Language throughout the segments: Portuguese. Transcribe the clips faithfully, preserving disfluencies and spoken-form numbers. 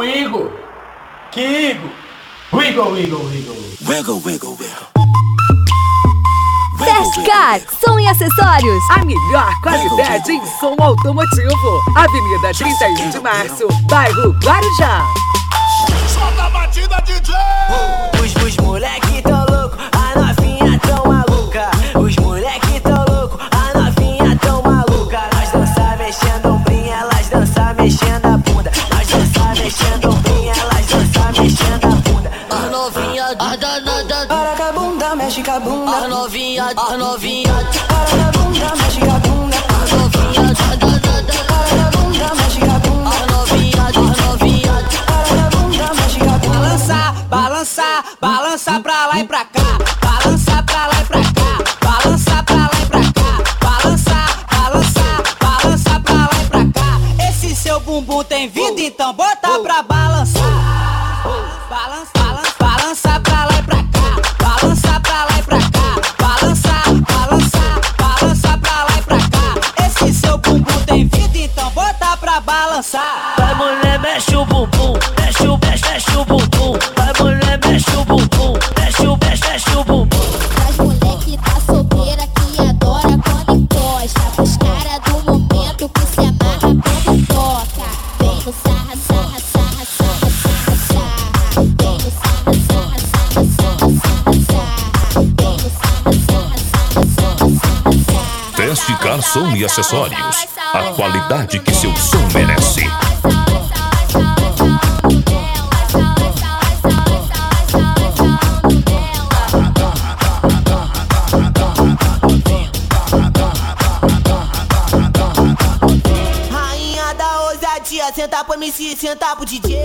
Igor. Que Igor? Wiggle, wiggle, wiggle. Wiggle, wiggle, wiggle. Festcar, som e acessórios. A melhor qualidade em som automotivo. Avenida trinta e um de Março, bairro Guarujá. Solta a batida, D J! Os, os moleque tão louco, a novinha tão maluca. Os moleque tão louco, a novinha tão maluca. Nós dança mexendo ombrinha, elas dança mexendo a bunda. Nós dança mexendo ombrinha, elas dança mexendo a bunda. A novinha, a danada. Para com a bunda, mexe com a bunda. A novinha, a novinha. Para com a bunda, mexe com a bunda. A novinha, a danada. Para com a bunda, mexe com a bunda. A novinha, a novinha. Para com a bunda, mexe com a bunda. Balança, balança, balança pra lá e pra cá. Balança pra lá e pra cá. Balança pra lá e pra cá. Balança, balança, balança pra lá e pra cá. Esse seu bumbum tem vida, então bota pra balançar. Balança, balança, balança pra lá e pra cá. Balança pra lá e pra cá. Balança, balança, balança pra lá e pra cá. Esse seu bumbum tem vida, então bota pra balançar. Vai mulher, mexe o bumbum. Mexe o, mexe, mexe o bumbum. Vai mulher, mexe o bumbum. Mexe o, mexe, mexe o bumbum. As mulher que tá solteira, que adora quando encosta. Os cara do momento que se amarra quando toca. Vem no sarra, sarra, sarra, sarra, sarra, sarra. Vem no sarra, sarra, sarra, sarra, sarra, sarra. Vem no sarra, sarra, sarra, sarra, sarra, sarra. Festcar Som e Acessórios. A qualidade que seu som merece. Rainha da ousadia, senta pro M C, senta pro D J.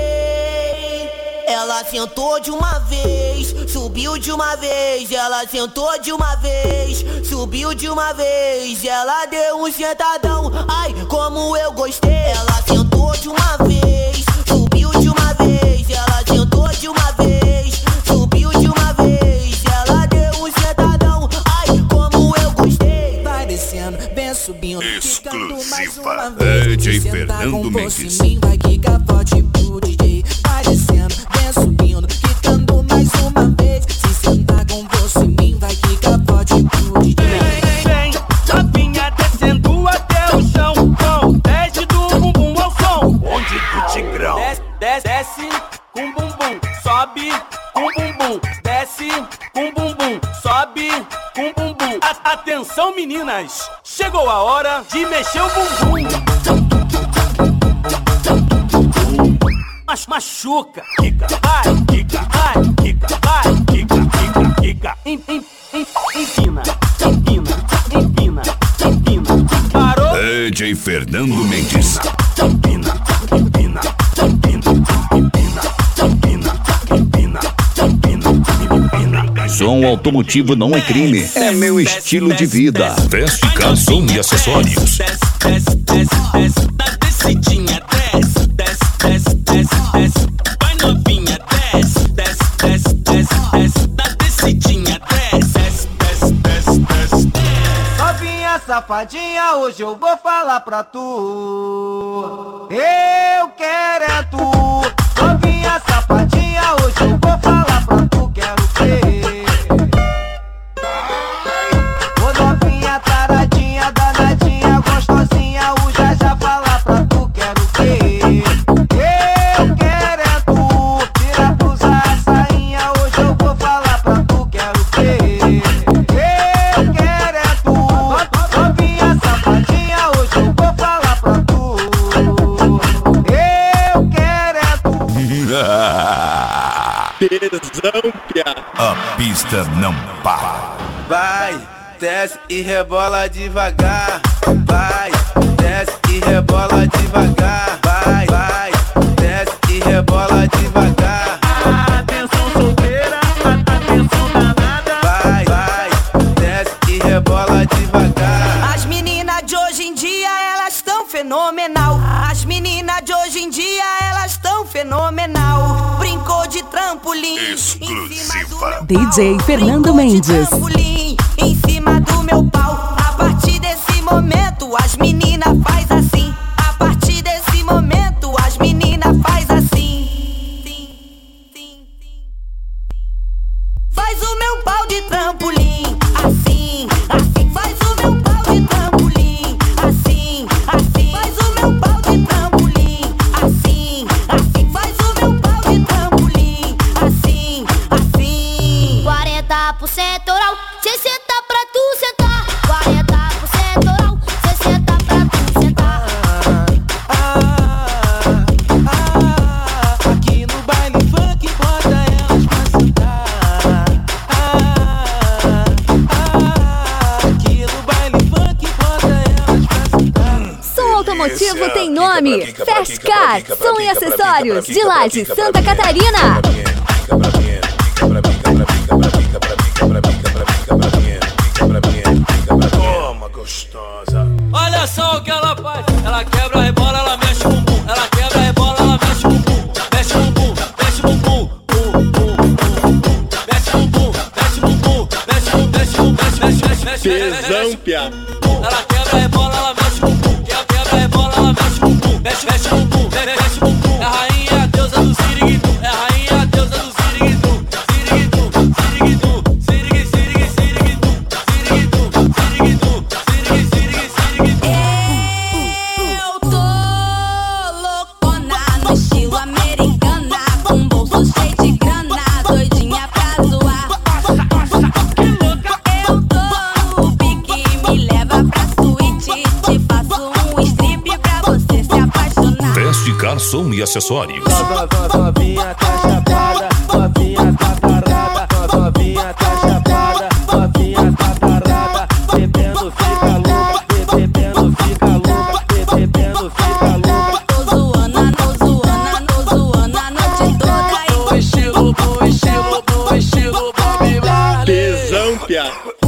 Ela sentou de uma vez, subiu de uma vez. Ela sentou de uma vez, subiu de uma vez. Ela deu um sentadão, ai, como eu gostei. Ela sentou de uma vez, subiu de uma vez. Ela sentou de uma vez, subiu de uma vez. Ela deu um sentadão, ai, como eu gostei. Vai descendo, vem subindo, Exclusiva. D J Fernando Mendes. vai quicar forte pro D J. Vai descendo, vem subindo, quicando mais uma vez. Se sentar com você em mim, vai quicar forte pro D J. Vem, vem, novinha descendo até o chão. Com desce do bumbum ao som. Onde do Tigrão. Desce, desce, desce com bumbum. Sobe com bumbum. Desce com bumbum. Sobe com bumbum. A- atenção, meninas. Chegou a hora de mexer o bumbum. Mas machuca. Quica, vai, quica, vai, quica, vai, quica, quica, quica. Em, em, em, empina, empina, empina, empina. Parou? D J Fernando Mendes. Empina, empina, empina, empina, empina, empina, empina, empina. Som automotivo não é crime, é meu estilo de vida. Festcar Som e Acessórios. Desce, desce, desce, desce, da descidinha, desce, desce, desce, desce, desce. Vai novinha, desce, desce, desce, desce, desce, da descidinha, desce, desce, desce, desce, desce. Novinha safadinha, hoje eu vou falar pra tu. Eu quero é tu. Novinha safadinha, hoje eu vou falar pra tu. Quero ver. Ô novinha taradinha, danadinha, gostosinha, o já já falar pra tu. Quero ver. Eu quero é tu. Tira a blusa, a sainha, hoje eu vou falar pra tu. Quero ver. Eu quero é tu. Novinha safadinha, hoje eu vou falar pra tu. Eu quero é tu. Tesão, piá. A pista não para. Vai, desce e rebola devagar. Vai, desce e rebola devagar. Vai, vai, desce e rebola devagar. Atenção solteira, atenção danada. Vai, vai, desce e rebola devagar. As meninas de hoje em dia, elas tão fenomenal. As meninas de hoje em dia, elas tão fenomenal. Brincou de trampolim. Exclusiva. D J Fernando Mendes. Trampolim em cima do meu pau. A partir desse momento, as meninas faz assim. A partir desse momento, as meninas faz assim. automotivo tem nome. Fast Car, som e acessórios de Lages, Santa Catarina. Toma, gostosa. Olha só o que ela faz. Ela quebra, rebola, ela mexe o bumbum. Ela quebra, rebola, ela mexe o bumbum. Mexe o bumbum, mexe o bumbum. Mexe o bumbum, mexe o bumbum. Mexe o bumbum, mexe o bumbum, mexe, mexe, mexe, mexe. Tesão, piá. Ela quebra, rebola, ela mexe o bumbum. Quebra, rebola, ela mexe o bumbum. Mexe, mexe o bumbum, mexe o bumbum. É a rainha, a deusa do siriguidu. É a rainha, a deusa do siriguidu. Siriguidu, siriguidu. Sirigui, sirigui, siriguidu. Siriguidu, siriguidu. Sirigui, sirigui, siriguidu. Eu tô loucona no estilo americana, com bolso cheio de grana, doidinha pra zoar. Eu tô no pique, me leva pra suíte, te faço um strip pra você se apaixonar. Fast Car, som e acessórios. Novinha tá chapada, novinha tá parada, novinha tá chapada, novinha tá parada. Bebendo fica louca, bebendo fica louca, bebendo fica louca. Tô zoando, tô zoando, tô zoando a noite toda. No estilo, no estilo, no estilo Bob Marley. Tesão, piá.